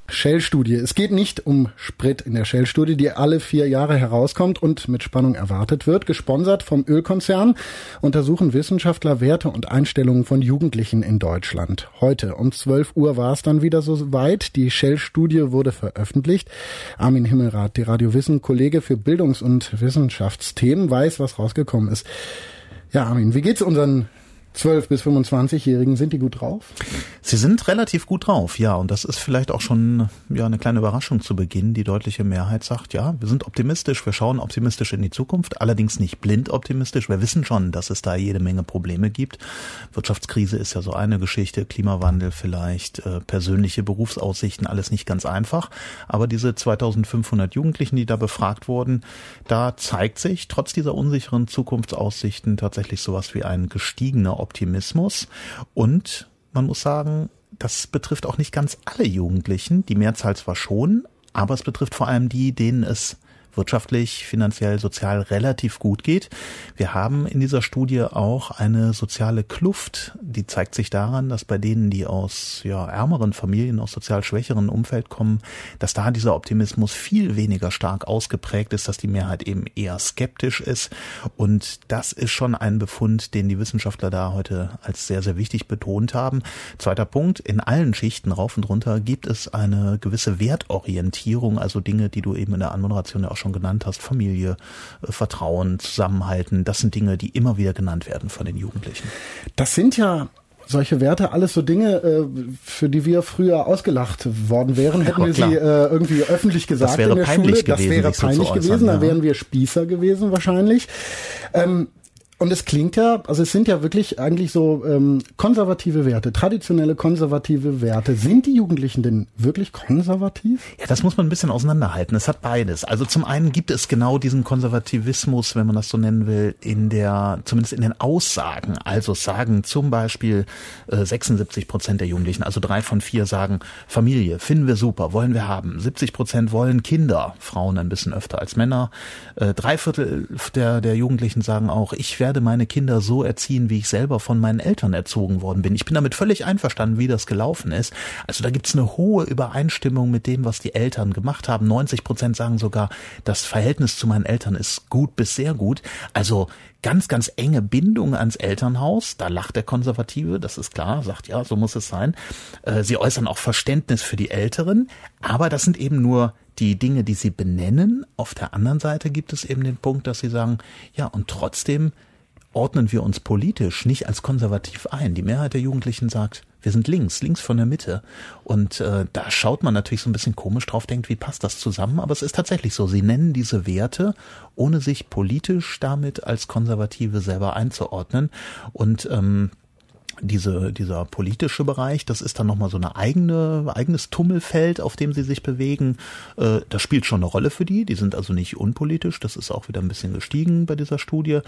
Shell-Studie. Es geht nicht um Sprit in der Shell-Studie, die alle 4 Jahre herauskommt und mit Spannung erwartet wird. Gesponsert vom Ölkonzern untersuchen Wissenschaftler Werte und Einstellungen von Jugendlichen in Deutschland. Heute um 12 Uhr war es dann wieder so weit. Die Shell-Studie wurde veröffentlicht. Armin Himmelrath, die Radio Wissen Kollege für Bildungs- und Wissenschaftsthemen, weiß, was rausgekommen ist. Ja, Armin, wie geht's unseren 12- bis 25-Jährigen, sind die gut drauf? Sie sind relativ gut drauf, ja. Und das ist vielleicht auch schon eine kleine Überraschung zu Beginn. Die deutliche Mehrheit sagt, ja, wir sind optimistisch, wir schauen optimistisch in die Zukunft, allerdings nicht blind optimistisch. Wir wissen schon, dass es da jede Menge Probleme gibt. Wirtschaftskrise ist ja so eine Geschichte, Klimawandel vielleicht, persönliche Berufsaussichten, alles nicht ganz einfach. Aber diese 2500 Jugendlichen, die da befragt wurden, da zeigt sich trotz dieser unsicheren Zukunftsaussichten tatsächlich sowas wie ein gestiegener Optimismus. Und man muss sagen, das betrifft auch nicht ganz alle Jugendlichen, die Mehrzahl zwar schon, aber es betrifft vor allem die, denen es wirtschaftlich, finanziell, sozial relativ gut geht. Wir haben in dieser Studie auch eine soziale Kluft, die zeigt sich daran, dass bei denen, die aus ärmeren Familien, aus sozial schwächeren Umfeld kommen, dass da dieser Optimismus viel weniger stark ausgeprägt ist, dass die Mehrheit eben eher skeptisch ist. Und das ist schon ein Befund, den die Wissenschaftler da heute als sehr, sehr wichtig betont haben. Zweiter Punkt, in allen Schichten rauf und runter gibt es eine gewisse Wertorientierung, also Dinge, die du eben in der Anmoderation ja auch schon genannt hast, Familie, Vertrauen, Zusammenhalten, das sind Dinge, die immer wieder genannt werden von den Jugendlichen. Das sind ja solche Werte, alles so Dinge, für die wir früher ausgelacht worden wären, hätten wir sie irgendwie öffentlich gesagt in der Schule. Das wäre peinlich gewesen, da wären wir Spießer gewesen wahrscheinlich. Und es klingt ja, also es sind ja wirklich eigentlich so konservative Werte, traditionelle konservative Werte. Sind die Jugendlichen denn wirklich konservativ? Ja, das muss man ein bisschen auseinanderhalten. Es hat beides. Also zum einen gibt es genau diesen Konservativismus, wenn man das so nennen will, zumindest in den Aussagen. Also sagen zum Beispiel 76% der Jugendlichen, also 3 von 4 sagen, Familie, finden wir super, wollen wir haben. 70% wollen Kinder, Frauen ein bisschen öfter als Männer. 3/4 der Jugendlichen sagen auch, ich werde meine Kinder so erziehen, wie ich selber von meinen Eltern erzogen worden bin. Ich bin damit völlig einverstanden, wie das gelaufen ist. Also da gibt's eine hohe Übereinstimmung mit dem, was die Eltern gemacht haben. 90% sagen sogar, das Verhältnis zu meinen Eltern ist gut bis sehr gut. Also ganz, ganz enge Bindung ans Elternhaus. Da lacht der Konservative, das ist klar, sagt ja, so muss es sein. Sie äußern auch Verständnis für die Älteren, aber das sind eben nur die Dinge, die sie benennen. Auf der anderen Seite gibt es eben den Punkt, dass sie sagen, ja, und trotzdem ordnen wir uns politisch nicht als konservativ ein. Die Mehrheit der Jugendlichen sagt, wir sind links von der Mitte. Und da schaut man natürlich so ein bisschen komisch drauf, denkt, wie passt das zusammen? Aber es ist tatsächlich so, sie nennen diese Werte, ohne sich politisch damit als Konservative selber einzuordnen. Und dieser politische Bereich, das ist dann nochmal so eine eigenes Tummelfeld, auf dem sie sich bewegen. Das spielt schon eine Rolle für die sind also nicht unpolitisch, das ist auch wieder ein bisschen gestiegen bei dieser Studie.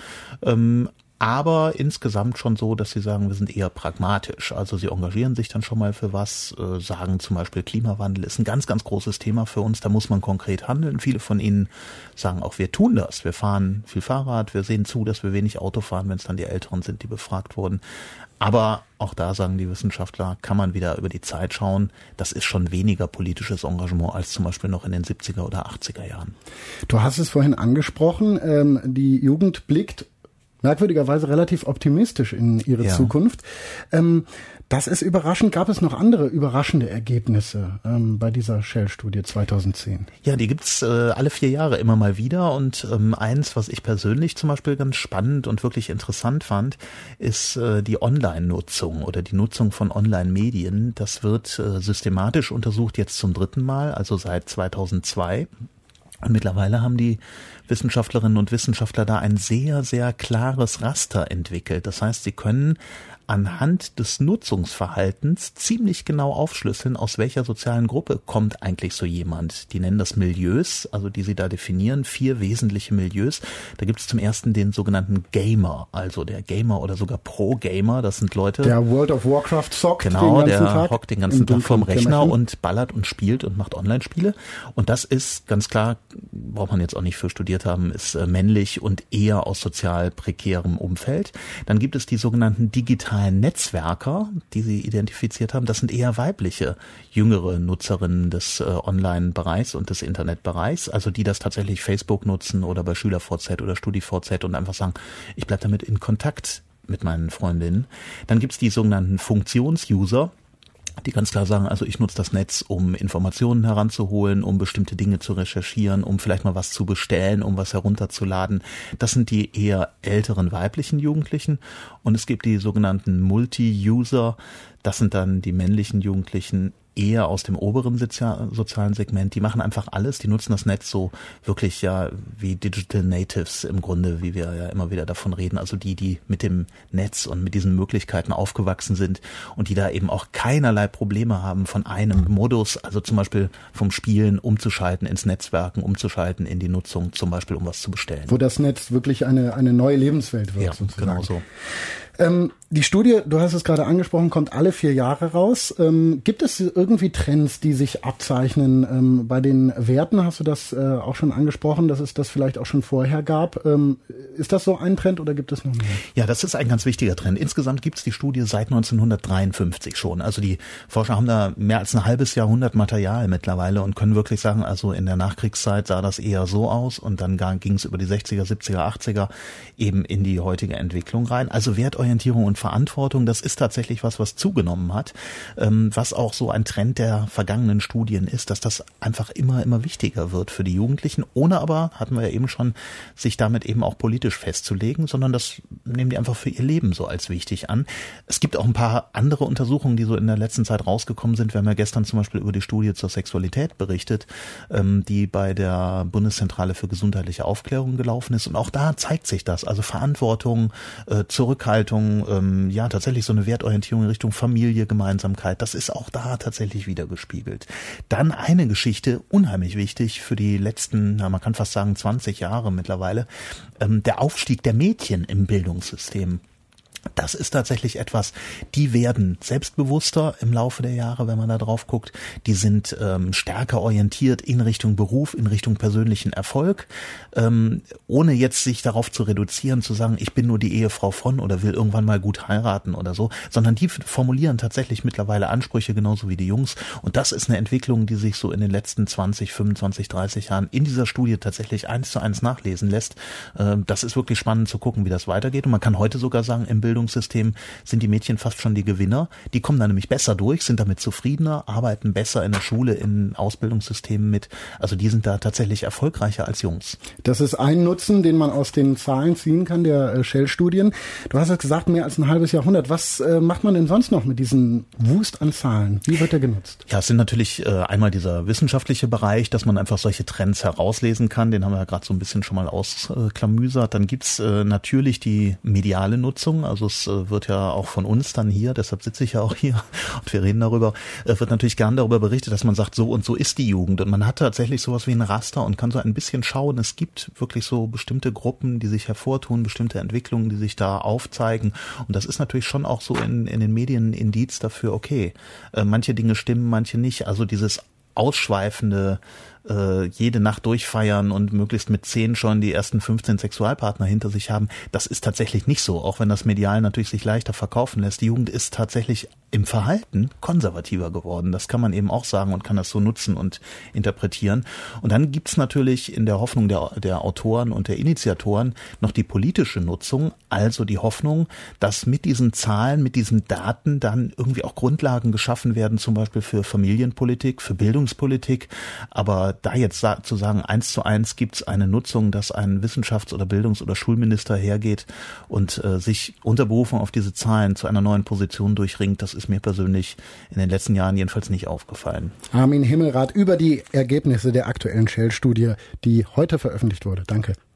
Aber insgesamt schon so, dass sie sagen, wir sind eher pragmatisch. Also sie engagieren sich dann schon mal für was, sagen zum Beispiel Klimawandel ist ein ganz, ganz großes Thema für uns, da muss man konkret handeln. Viele von ihnen sagen auch, wir tun das. Wir fahren viel Fahrrad, wir sehen zu, dass wir wenig Auto fahren, wenn es dann die Älteren sind, die befragt wurden. Aber auch da sagen die Wissenschaftler, kann man wieder über die Zeit schauen. Das ist schon weniger politisches Engagement als zum Beispiel noch in den 70er oder 80er Jahren. Du hast es vorhin angesprochen, die Jugend blickt merkwürdigerweise relativ optimistisch in ihre Zukunft. Das ist überraschend. Gab es noch andere überraschende Ergebnisse bei dieser Shell-Studie 2010? Ja, die gibt's alle 4 Jahre immer mal wieder. Und eins, was ich persönlich zum Beispiel ganz spannend und wirklich interessant fand, ist die Online-Nutzung oder die Nutzung von Online-Medien. Das wird systematisch untersucht jetzt zum 3. Mal, also seit 2002. Und mittlerweile haben die Wissenschaftlerinnen und Wissenschaftler da ein sehr, sehr klares Raster entwickelt. Das heißt, sie können anhand des Nutzungsverhaltens ziemlich genau aufschlüsseln, aus welcher sozialen Gruppe kommt eigentlich so jemand. Die nennen das Milieus, also die sie da definieren, 4 wesentliche Milieus. Da gibt es zum ersten den sogenannten Gamer, also der Gamer oder sogar Pro-Gamer, das sind Leute... Der World of Warcraft zockt den ganzen Tag. Genau, der hockt den ganzen Tag vorm Rechner und ballert und spielt und macht Online-Spiele. Und das ist ganz klar, braucht man jetzt auch nicht für studiert haben, ist männlich und eher aus sozial prekärem Umfeld. Dann gibt es die sogenannten digitalen Online-Netzwerker, die sie identifiziert haben, das sind eher weibliche, jüngere Nutzerinnen des Online-Bereichs und des Internetbereichs, also die das tatsächlich Facebook nutzen oder bei SchülerVZ oder StudiVZ und einfach sagen, ich bleibe damit in Kontakt mit meinen Freundinnen. Dann gibt's die sogenannten Funktions-User, die ganz klar sagen, also ich nutze das Netz, um Informationen heranzuholen, um bestimmte Dinge zu recherchieren, um vielleicht mal was zu bestellen, um was herunterzuladen. Das sind die eher älteren weiblichen Jugendlichen. Und es gibt die sogenannten Multi-User. Das sind dann die männlichen Jugendlichen, eher aus dem oberen sozialen Segment. Die machen einfach alles, die nutzen das Netz so wirklich ja wie Digital Natives im Grunde, wie wir ja immer wieder davon reden. Also die mit dem Netz und mit diesen Möglichkeiten aufgewachsen sind und die da eben auch keinerlei Probleme haben, von einem Modus, also zum Beispiel vom Spielen umzuschalten ins Netzwerken, umzuschalten in die Nutzung, zum Beispiel um was zu bestellen. Wo das Netz wirklich eine neue Lebenswelt wird. Ja, sozusagen. Genau so. Die Studie, du hast es gerade angesprochen, kommt alle 4 Jahre raus. Gibt es irgendwie Trends, die sich abzeichnen? Bei den Werten hast du das auch schon angesprochen, dass es das vielleicht auch schon vorher gab. Ist das so ein Trend oder gibt es noch mehr? Ja, das ist ein ganz wichtiger Trend. Insgesamt gibt es die Studie seit 1953 schon. Also die Forscher haben da mehr als ein halbes Jahrhundert Material mittlerweile und können wirklich sagen, also in der Nachkriegszeit sah das eher so aus und dann ging es über die 60er, 70er, 80er eben in die heutige Entwicklung rein. Also Wertorientierung und Verantwortung, das ist tatsächlich was zugenommen hat, was auch so ein Trend der vergangenen Studien ist, dass das einfach immer wichtiger wird für die Jugendlichen, ohne aber, hatten wir ja eben schon, sich damit eben auch politisch festzulegen, sondern das nehmen die einfach für ihr Leben so als wichtig an. Es gibt auch ein paar andere Untersuchungen, die so in der letzten Zeit rausgekommen sind. Wir haben ja gestern zum Beispiel über die Studie zur Sexualität berichtet, die bei der Bundeszentrale für gesundheitliche Aufklärung gelaufen ist und auch da zeigt sich das, also Verantwortung, Zurückhaltung, ja tatsächlich so eine Wertorientierung in Richtung Familie, Gemeinsamkeit, das ist auch da tatsächlich wiedergespiegelt. Dann eine Geschichte, unheimlich wichtig für die letzten, man kann fast sagen 20 Jahre mittlerweile, der Aufstieg der Mädchen im Bildungssystem. Das ist tatsächlich etwas, die werden selbstbewusster im Laufe der Jahre, wenn man da drauf guckt. Die sind stärker orientiert in Richtung Beruf, in Richtung persönlichen Erfolg, ohne jetzt sich darauf zu reduzieren, zu sagen, ich bin nur die Ehefrau von oder will irgendwann mal gut heiraten oder so, sondern die formulieren tatsächlich mittlerweile Ansprüche, genauso wie die Jungs. Und das ist eine Entwicklung, die sich so in den letzten 20, 25, 30 Jahren in dieser Studie tatsächlich 1:1 nachlesen lässt. Das ist wirklich spannend zu gucken, wie das weitergeht. Und man kann heute sogar sagen, im Bildungssystem sind die Mädchen fast schon die Gewinner. Die kommen da nämlich besser durch, sind damit zufriedener, arbeiten besser in der Schule, in Ausbildungssystemen mit. Also die sind da tatsächlich erfolgreicher als Jungs. Das ist ein Nutzen, den man aus den Zahlen ziehen kann, der Shell-Studien. Du hast es gesagt, mehr als ein halbes Jahrhundert. Was macht man denn sonst noch mit diesen Wust an Zahlen? Wie wird der genutzt? Ja, es sind natürlich einmal dieser wissenschaftliche Bereich, dass man einfach solche Trends herauslesen kann. Den haben wir ja gerade so ein bisschen schon mal ausklamüsert. Dann gibt's natürlich die mediale Nutzung. Also es wird ja auch von uns dann hier, deshalb sitze ich ja auch hier und wir reden darüber, wird natürlich gern darüber berichtet, dass man sagt, so und so ist die Jugend. Und man hat tatsächlich sowas wie ein Raster und kann so ein bisschen schauen. Es gibt wirklich so bestimmte Gruppen, die sich hervortun, bestimmte Entwicklungen, die sich da aufzeigen. Und das ist natürlich schon auch so in den Medien ein Indiz dafür, okay, manche Dinge stimmen, manche nicht. Also dieses ausschweifende jede Nacht durchfeiern und möglichst mit 10 schon die ersten 15 Sexualpartner hinter sich haben, das ist tatsächlich nicht so, auch wenn das medial natürlich sich leichter verkaufen lässt. Die Jugend ist tatsächlich im Verhalten konservativer geworden. Das kann man eben auch sagen und kann das so nutzen und interpretieren. Und dann gibt's natürlich in der Hoffnung der Autoren und der Initiatoren noch die politische Nutzung, also die Hoffnung, dass mit diesen Zahlen, mit diesen Daten dann irgendwie auch Grundlagen geschaffen werden, zum Beispiel für Familienpolitik, für Bildungspolitik, aber da jetzt zu sagen, 1:1 gibt's eine Nutzung, dass ein Wissenschafts- oder Bildungs- oder Schulminister hergeht und sich unter Berufung auf diese Zahlen zu einer neuen Position durchringt, das ist mir persönlich in den letzten Jahren jedenfalls nicht aufgefallen. Armin Himmelrath über die Ergebnisse der aktuellen Shell-Studie, die heute veröffentlicht wurde. Danke.